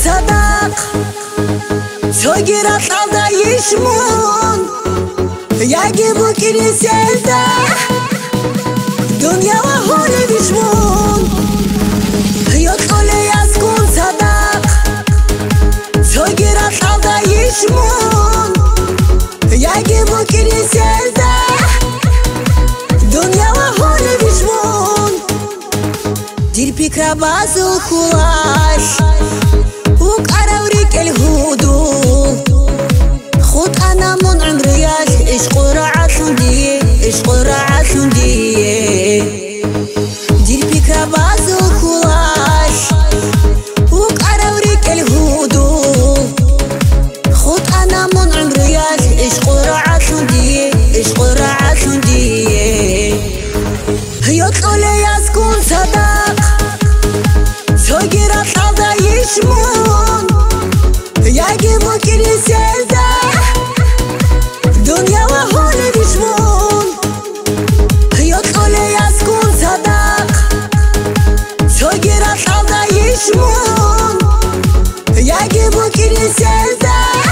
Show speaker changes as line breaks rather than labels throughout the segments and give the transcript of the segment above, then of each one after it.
صدق سوگیرت aldayışmon Yagi bu kiliselde Dünya ve hole düşmon Yok öyle yazgın sadak Sogirat aldayışmon Yagi bu kiliselde Dünya ve hole düşmon Dirpikra bazı kulaş Huk aravrik el hudu خود أنا من عمرياش إيش قرعة سندية إيش قرعة سندية دير بكرة بازو كلاش وقرا وريك الهدو خود أنا من عمرياش إيش قرعة سندية إيش قرعة سندية هي تقولي يسكن صدق سوغيرات aldayışmon Yagi bu kiliselde Dünya ve hole düşmon Yok öyle yazgın sadak Sogirat aldayışmon Yagi bu kiliselde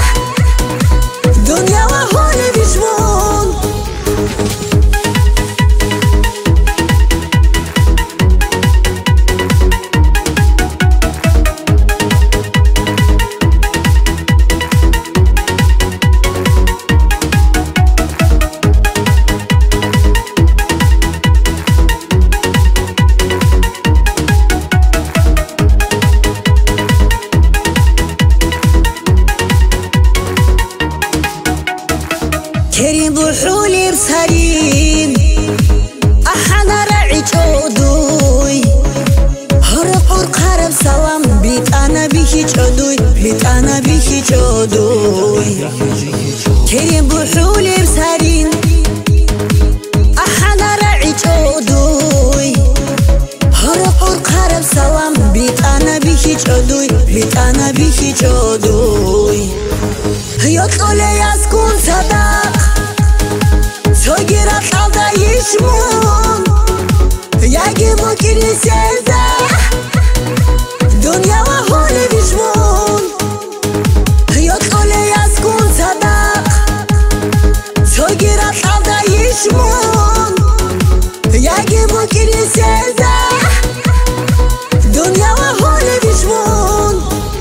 Dünya ve hole düşmon كريم بحولي بسرين أحنا راعي جودوي هرقور قرب سلام بيت أنا بيكي جودوي بيت أنا بيكي جودوي كريم بحولي بسرين أحنا راعي جودوي هرقور قرب سلام بيت أنا بيكي جودوي بيت أنا بيكي جودوي يطلع يسكن صدق Sogirat aldayışmon Yagi bu kiliselde Dünya ve hole düşmon Yok öyle yazgın sadak Sogirat aldayışmon Yagi bu kiliselde Dünya ve hole düşmon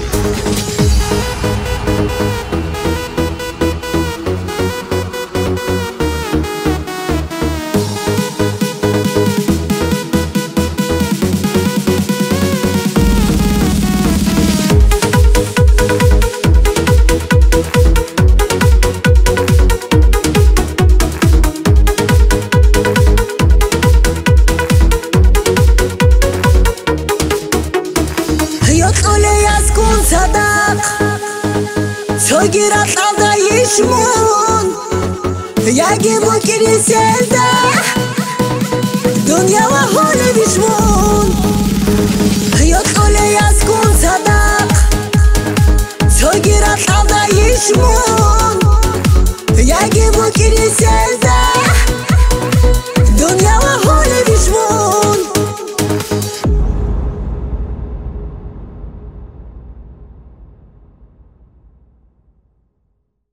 yazgın sadak Sogirat aldayışmon Yagi bu kiliselde Dünya ve hole düşmon